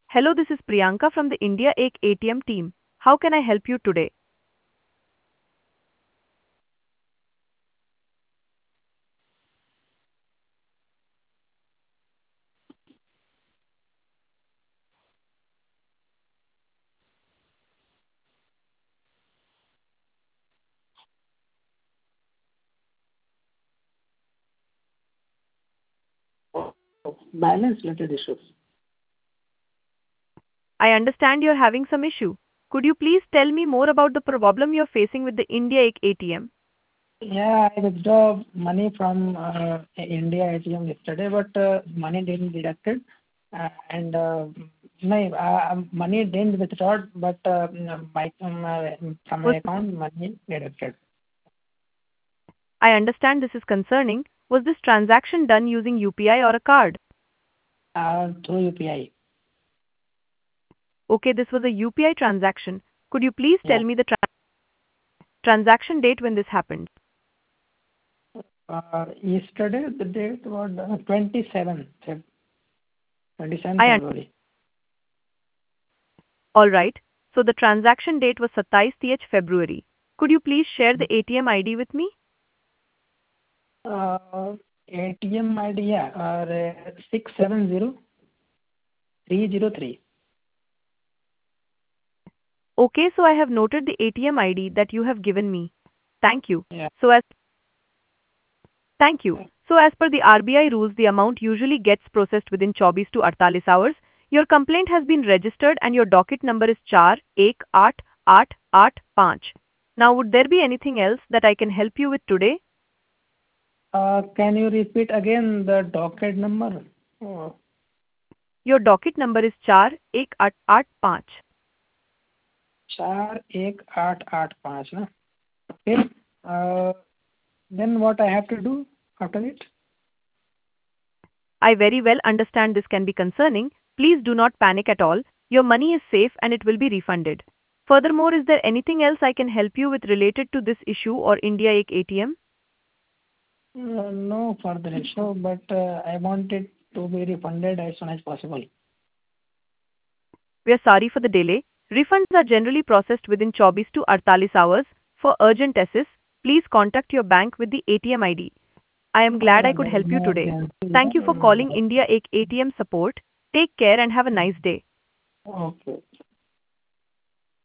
Hello, this is Priyanka from the India Ek ATM team. How can I help you today? Balance related issues. I understand you're having some issue. Could you please tell me more about the problem you're facing with the India Ek ATM? Yeah, I withdraw money from India ATM yesterday, but money didn't deducted, and my money didn't withdraw, but from my Was account money deducted I understand this is concerning. Was this transaction done using UPI or a card? through UPI. Okay, this was a UPI transaction. Could you please Yeah, tell me the transaction date when this happened? yesterday the date was 27 I un- February. All right. So the transaction date was 27th February. Could you please share the ATM ID with me? Uh, ATM ID, yeah, 670303. Okay, so I have noted the ATM ID that you have given me. Thank you. Yeah. So as Thank you. So as per the RBI rules, the amount usually gets processed within 24 to 48 hours. Your complaint has been registered and your docket number is 418885. Now, would there be anything else that I can help you with today? Can you repeat again the docket number? Oh, Your docket number is 418885. 41885 na? Okay. Uh, then what I have to do after it? I very well understand this can be concerning. Please do not panic at all. Your money is safe and it will be refunded. Furthermore, is there anything else I can help you with related to this issue or India Ek ATM? No further issue, but I want it to be refunded as soon as possible. We are sorry for the delay. Refunds are generally processed within 24 to 48 hours. For urgent assist, please contact your bank with the ATM ID. I am glad I No, could there is help you no today. urgency. Thank you for calling India Ek ATM support. Take care and have a nice day. Okay.